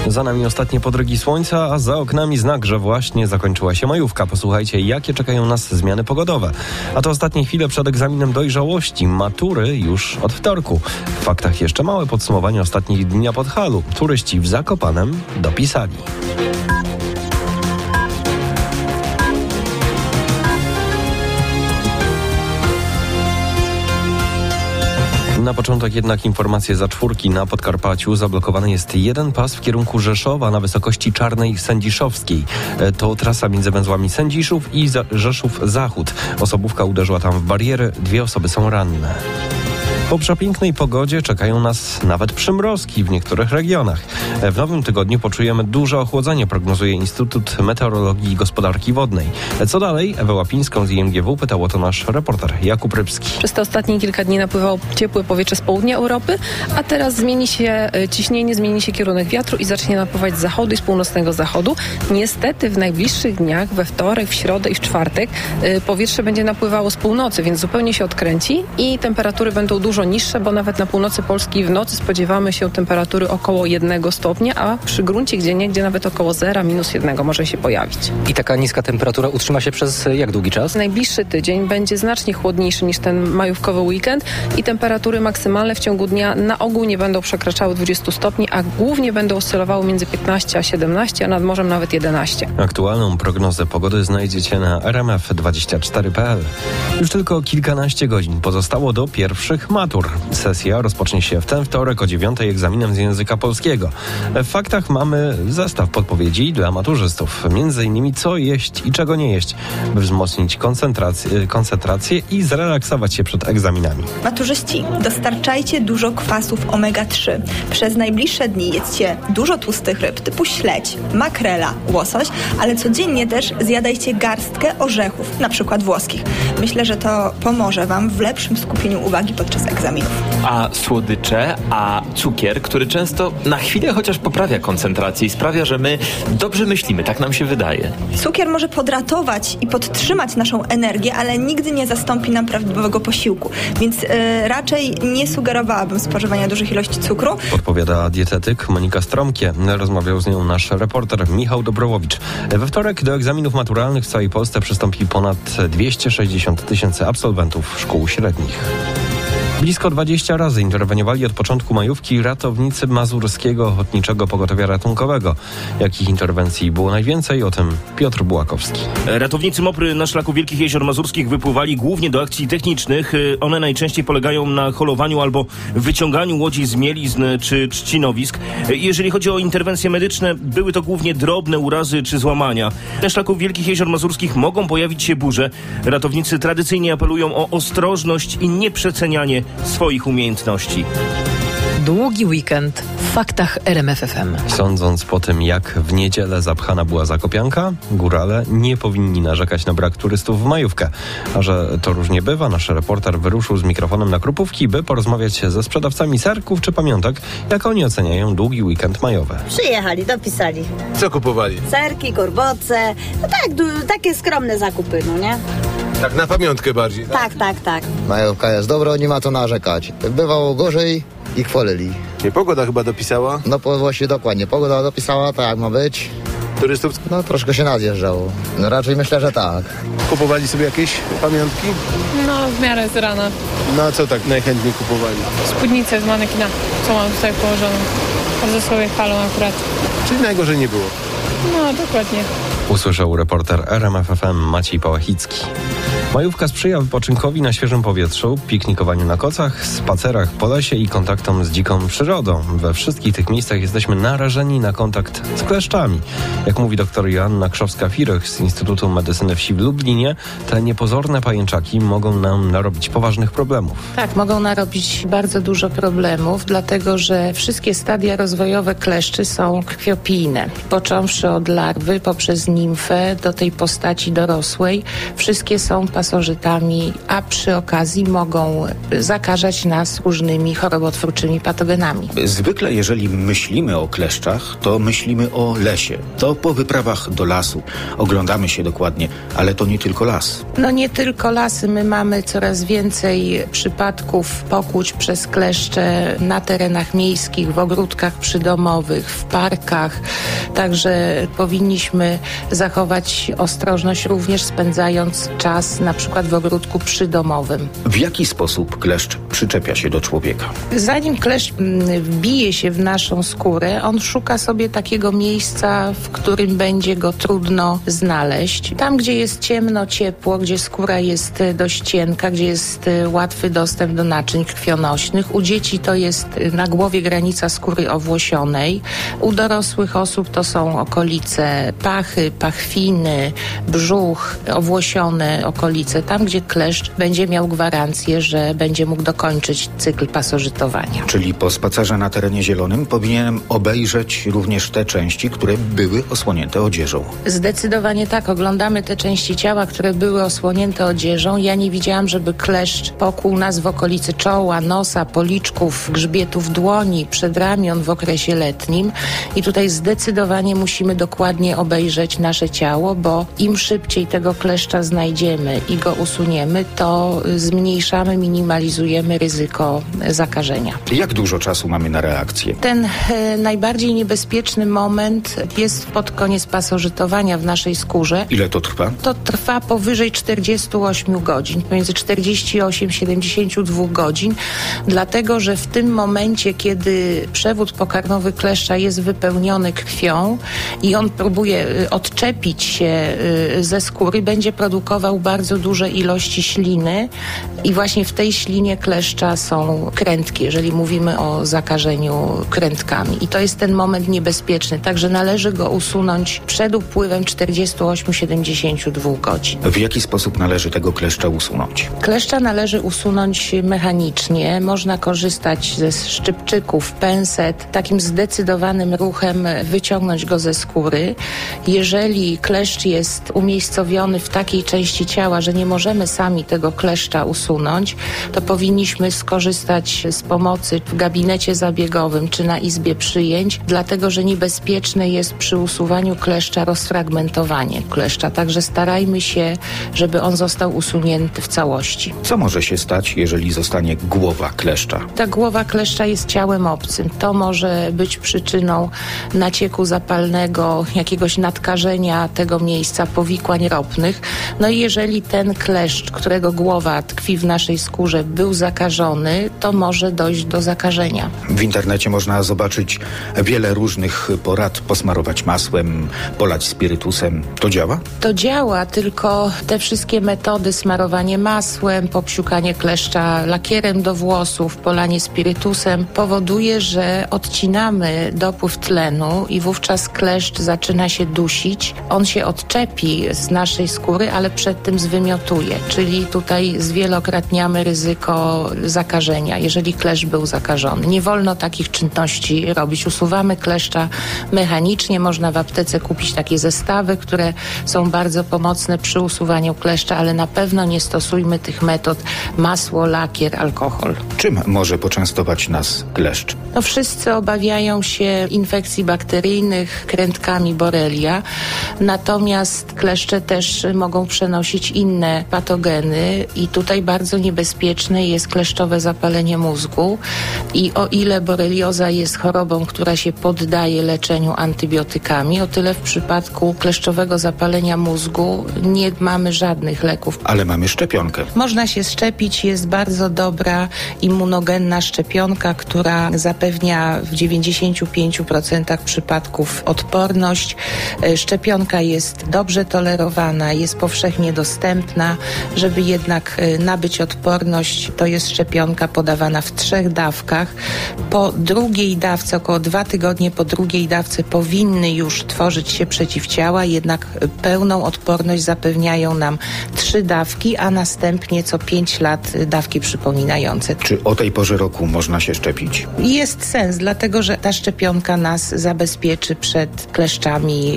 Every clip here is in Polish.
Za nami ostatnie podrygi słońca, a za oknami znak, że właśnie zakończyła się majówka. Posłuchajcie, jakie czekają nas zmiany pogodowe. A to ostatnie chwile przed egzaminem dojrzałości. Matury już od wtorku. W faktach jeszcze małe podsumowanie ostatnich dni na Podhalu. Turyści w Zakopanem dopisali. Na początek jednak informacje za czwórki. Na Podkarpaciu zablokowany jest jeden pas w kierunku Rzeszowa na wysokości Czarnej Sędziszowskiej. To trasa między węzłami Sędziszów i Rzeszów Zachód. Osobówka uderzyła tam w bariery, 2 osoby są ranne. Po przepięknej pogodzie czekają nas nawet przymrozki w niektórych regionach. W nowym tygodniu poczujemy duże ochłodzenie, prognozuje Instytut Meteorologii i Gospodarki Wodnej. Co dalej? Ewę Łapińską z IMGW pytał o to nasz reporter Jakub Rybski. Przez te ostatnie kilka dni napływało ciepłe powietrze z południa Europy, a teraz zmieni się ciśnienie, zmieni się kierunek wiatru i zacznie napływać z zachodu i z północnego zachodu. Niestety w najbliższych dniach, we wtorek, w środę i w czwartek powietrze będzie napływało z północy, więc zupełnie się odkręci i temperatury będą dużo niższe, bo nawet na północy Polski w nocy spodziewamy się temperatury około 1 stopnia, a przy gruncie gdzieniegdzie nawet około 0, -1 może się pojawić. I taka niska temperatura utrzyma się przez jak długi czas? Najbliższy tydzień będzie znacznie chłodniejszy niż ten majówkowy weekend i temperatury maksymalne w ciągu dnia na ogół nie będą przekraczały 20 stopni, a głównie będą oscylowały między 15 a 17, a nad morzem nawet 11. Aktualną prognozę pogody znajdziecie na rmf24.pl. Już tylko kilkanaście godzin pozostało do pierwszych matur. Sesja rozpocznie się w ten wtorek o 9:00 egzaminem z języka polskiego. W faktach mamy zestaw podpowiedzi dla maturzystów. Między innymi co jeść i czego nie jeść, by wzmocnić koncentrację i zrelaksować się przed egzaminami. Maturzyści, dostarczajcie dużo kwasów omega-3. Przez najbliższe dni jedzcie dużo tłustych ryb typu śledź, makrela, łosoś, ale codziennie też zjadajcie garstkę orzechów, na przykład włoskich. Myślę, że to pomoże Wam w lepszym skupieniu uwagi podczas egzaminów. A słodycze, a cukier, który często na chwilę chociaż poprawia koncentrację i sprawia, że my dobrze myślimy, tak nam się wydaje. Cukier może podratować i podtrzymać naszą energię, ale nigdy nie zastąpi nam prawidłowego posiłku, więc raczej nie sugerowałabym spożywania dużych ilości cukru. Podpowiada dietetyk Monika Stromkie. Rozmawiał z nią nasz reporter Michał Dobrowowicz. We wtorek do egzaminów maturalnych w całej Polsce przystąpi ponad 260 000 absolwentów szkół średnich. Blisko 20 razy interweniowali od początku majówki ratownicy Mazurskiego Ochotniczego Pogotowia Ratunkowego. Jakich interwencji było najwięcej? O tym Piotr Bułakowski. Ratownicy MOPR na szlaku Wielkich Jezior Mazurskich wypływali głównie do akcji technicznych. One najczęściej polegają na holowaniu albo wyciąganiu łodzi z mielizn czy trzcinowisk. Jeżeli chodzi o interwencje medyczne, były to głównie drobne urazy czy złamania. Na szlaku Wielkich Jezior Mazurskich mogą pojawić się burze. Ratownicy tradycyjnie apelują o ostrożność i nieprzecenianie swoich umiejętności. Długi weekend w faktach RMF FM. Sądząc po tym, jak w niedzielę zapchana była Zakopianka, górale nie powinni narzekać na brak turystów w majówkę. A że to różnie bywa, nasz reporter wyruszył z mikrofonem na Krupówki, by porozmawiać ze sprzedawcami serków czy pamiątek, jak oni oceniają długi weekend majowy. Przyjechali, dopisali. Co kupowali? Serki, korboce, no tak, takie skromne zakupy, no nie? Tak na pamiątkę bardziej, tak? Tak. Majówka jest dobra, nie ma co narzekać. Bywało gorzej i chwalili. Nie, pogoda chyba dopisała? No właśnie dokładnie, pogoda dopisała, tak jak ma być. Turystów? No troszkę się nadjeżdżało. No raczej myślę, że tak. Kupowali sobie jakieś pamiątki? No w miarę z rana. No a co tak najchętniej kupowali? Spódnicę z manekina, co mam tutaj położoną. Bardzo sobie chwalą akurat. Czyli najgorzej nie było? No dokładnie. Usłyszał reporter RMF FM Maciej Pałachicki. Majówka sprzyja wypoczynkowi na świeżym powietrzu, piknikowaniu na kocach, spacerach po lesie i kontaktom z dziką przyrodą. We wszystkich tych miejscach jesteśmy narażeni na kontakt z kleszczami. Jak mówi dr Joanna Krzowska-Firych z Instytutu Medycyny Wsi w Lublinie, te niepozorne pajęczaki mogą nam narobić poważnych problemów. Tak, mogą narobić bardzo dużo problemów, dlatego że wszystkie stadia rozwojowe kleszczy są krwiopijne. Począwszy od larwy, poprzez nimfę do tej postaci dorosłej. Wszystkie są pasożytami, a przy okazji mogą zakażać nas różnymi chorobotwórczymi patogenami. Zwykle, jeżeli myślimy o kleszczach, to myślimy o lesie. To po wyprawach do lasu. Oglądamy się dokładnie, ale to nie tylko las. No nie tylko lasy. My mamy coraz więcej przypadków pokłuć przez kleszcze na terenach miejskich, w ogródkach przydomowych, w parkach. Także powinniśmy zachować ostrożność, również spędzając czas na przykład w ogródku przydomowym. W jaki sposób kleszcz przyczepia się do człowieka? Zanim kleszcz wbije się w naszą skórę, on szuka sobie takiego miejsca, w którym będzie go trudno znaleźć. Tam, gdzie jest ciemno, ciepło, gdzie skóra jest dość cienka, gdzie jest łatwy dostęp do naczyń krwionośnych. U dzieci to jest na głowie granica skóry owłosionej. U dorosłych osób to są okolice pachy, pachwiny, brzuch, owłosione okolice. Tam, gdzie kleszcz będzie miał gwarancję, że będzie mógł dokończyć cykl pasożytowania. Czyli po spacerze na terenie zielonym powinienem obejrzeć również te części, które były osłonięte odzieżą. Zdecydowanie tak. Oglądamy te części ciała, które były osłonięte odzieżą. Ja nie widziałam, żeby kleszcz pokłuł nas w okolicy czoła, nosa, policzków, grzbietów dłoni, przedramion w okresie letnim. I tutaj zdecydowanie musimy dokładnie obejrzeć nasze ciało, bo im szybciej tego kleszcza znajdziemy i go usuniemy, to zmniejszamy, minimalizujemy ryzyko zakażenia. Jak dużo czasu mamy na reakcję? Ten najbardziej niebezpieczny moment jest pod koniec pasożytowania w naszej skórze. Ile to trwa? To trwa powyżej 48 godzin, pomiędzy 48-72 godzin, dlatego że w tym momencie, kiedy przewód pokarmowy kleszcza jest wypełniony krwią i on próbuje odczepić się ze skóry, będzie produkował bardzo duże ilości śliny i właśnie w tej ślinie kleszcza są krętki, jeżeli mówimy o zakażeniu krętkami. I to jest ten moment niebezpieczny, także należy go usunąć przed upływem 48-72 godzin. W jaki sposób należy tego kleszcza usunąć? Kleszcza należy usunąć mechanicznie. Można korzystać ze szczypczyków, penset. Takim zdecydowanym ruchem wyciągnąć go ze skóry. Jeżeli kleszcz jest umiejscowiony w takiej części ciała, że nie możemy sami tego kleszcza usunąć, to powinniśmy skorzystać z pomocy w gabinecie zabiegowym czy na izbie przyjęć, dlatego że niebezpieczne jest przy usuwaniu kleszcza rozfragmentowanie kleszcza. Także starajmy się, żeby on został usunięty w całości. Co może się stać, jeżeli zostanie głowa kleszcza? Ta głowa kleszcza jest ciałem obcym. To może być przyczyną nacieku zapalnego, jakiegoś nadkażenia tego miejsca, powikłań ropnych. No i jeżeli ten kleszcz, którego głowa tkwi w naszej skórze, był zakażony, to może dojść do zakażenia. W internecie można zobaczyć wiele różnych porad, posmarować masłem, polać spirytusem. To działa? To działa, tylko te wszystkie metody, smarowanie masłem, popsiukanie kleszcza lakierem do włosów, polanie spirytusem, powoduje, że odcinamy dopływ tlenu i wówczas kleszcz zaczyna się dusić. On się odczepi z naszej skóry, ale przed tym zwymiotuje, czyli tutaj zwielokrotniamy ryzyko zakażenia, jeżeli kleszcz był zakażony. Nie wolno takich czynności robić. Usuwamy kleszcza mechanicznie. Można w aptece kupić takie zestawy, które są bardzo pomocne przy usuwaniu kleszcza, ale na pewno nie stosujmy tych metod masło, lakier, alkohol. Czym może poczęstować nas kleszcz? No wszyscy obawiają się infekcji bakteryjnych, krętkami Borrelia, natomiast kleszcze też mogą przenosić inne patogeny i tutaj bardzo niebezpieczne jest kleszczowe zapalenie mózgu i o ile borelioza jest chorobą, która się poddaje leczeniu antybiotykami, o tyle w przypadku kleszczowego zapalenia mózgu nie mamy żadnych leków. Ale mamy szczepionkę. Można się szczepić, jest bardzo dobra immunogenna szczepionka, która zapewnia w 95% przypadków odporność. Szczepionka jest dobrze tolerowana, jest powszechnie dostępna. Żeby jednak nabyć odporność, to jest szczepionka podawana w 3 dawkach. Po drugiej dawce, około 2 tygodnie po drugiej dawce powinny już tworzyć się przeciwciała, jednak pełną odporność zapewniają nam 3 dawki, a następnie co 5 lat dawki przypominające. Czy o tej porze roku można się szczepić? Jest sens, dlatego że ta szczepionka nas zabezpieczy przed kleszczami, które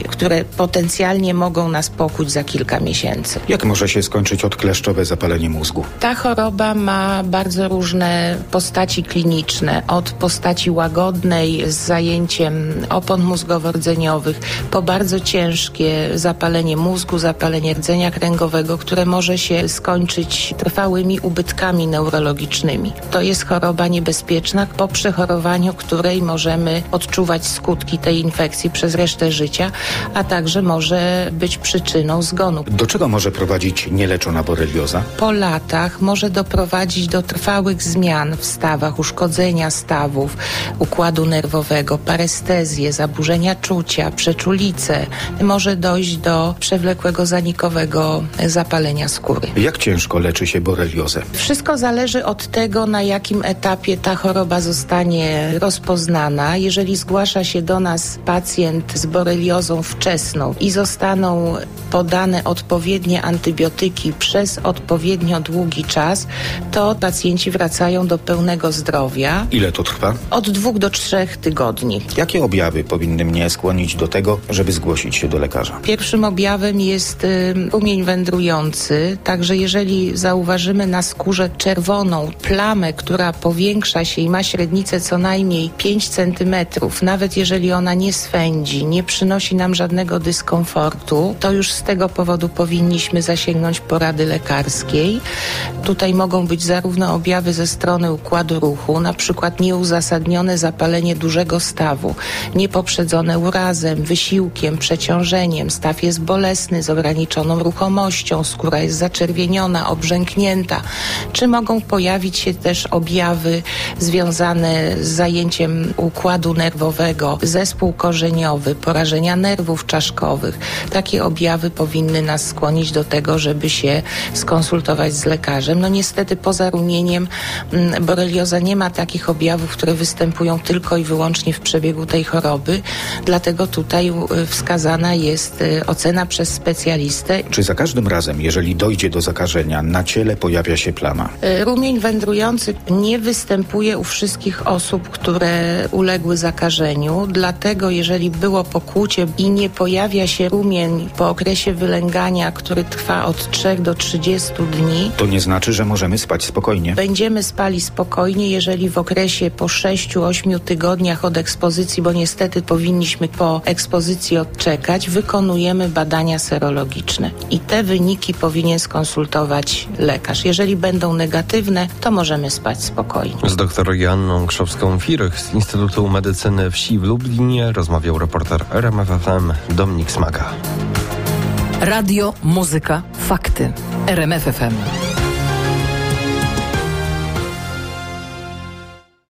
potencjalnie mogą nas pokuć za kilka miesięcy. Jak może się skończyć odkleszczowe zapalenie mózgu? Ta choroba ma bardzo różne postaci kliniczne, od postaci łagodnej z zajęciem opon mózgowo-rdzeniowych po bardzo ciężkie zapalenie mózgu, zapalenie rdzenia kręgowego, które może się skończyć trwałymi ubytkami neurologicznymi. To jest choroba niebezpieczna, po przechorowaniu której możemy odczuwać skutki tej infekcji przez resztę życia, a także może być przyczyną zgonu. Do czego może prowadzić nieleczona borelioza? Po latach może doprowadzić do trwałych zmian w stawach, uszkodzenia stawów, układu nerwowego, parestezję, zaburzenia czucia, przeczulicę. Może dojść do przewlekłego zanikowego zapalenia skóry. Jak ciężko leczy się boreliozę? Wszystko zależy od tego, na jakim etapie ta choroba zostanie rozpoznana. Jeżeli zgłasza się do nas pacjent z boreliozą wczesną i zostaną podane odpowiednie antybiotyki przez odpowiednio długi czas, to pacjenci wracają do pełnego zdrowia. Ile to trwa? Od 2 do 3 tygodni. Jakie objawy powinny mnie skłonić do tego, żeby zgłosić się do lekarza? Pierwszym objawem jest rumień wędrujący, także jeżeli zauważymy na skórze czerwoną plamę, która powiększa się i ma średnicę co najmniej 5 cm, nawet jeżeli ona nie swędzi, nie przynosi nam żadnego dyskomfortu, to już z tego powodu powinniśmy zasięgnąć porady lekarskiej. Tutaj mogą być zarówno objawy ze strony układu ruchu, na przykład nieuzasadnione zapalenie dużego stawu, niepoprzedzone urazem, wysiłkiem, przeciążeniem, staw jest bolesny, z ograniczoną ruchomością, skóra jest zaczerwieniona, obrzęknięta, czy mogą pojawić się też objawy związane z zajęciem układu nerwowego, zespół korzeniowy, porażenia nerwów czaszkowych. Takie objawy powinny nas skłonić do tego, żeby się skonsultować z lekarzem. No niestety poza rumieniem borelioza nie ma takich objawów, które występują tylko i wyłącznie w przebiegu tej choroby, dlatego tutaj wskazana jest ocena przez specjalistę. Czy za każdym razem, jeżeli dojdzie do zakażenia, na ciele pojawia się plama? Rumień wędrujący nie występuje u wszystkich osób, które uległy zakażeniu, dlatego jeżeli było pokłucie i nie pojawia się rumień po okresie wylęgania, który trwa od 3 do 30 dni, to nie znaczy, że możemy spać spokojnie. Będziemy spali spokojnie, jeżeli w okresie po 6-8 tygodniach od ekspozycji, bo niestety powinniśmy po ekspozycji odczekać, wykonujemy badania serologiczne i te wyniki powinien skonsultować lekarz. Jeżeli będą negatywne, to możemy spać spokojnie. Z dr Joanną Krzowską-Firych z Instytutu Medycyny Wsi w Lublinie rozmawiał reporter RMF FM Dominik Smaga. Radio, muzyka, fakty. RMF FM.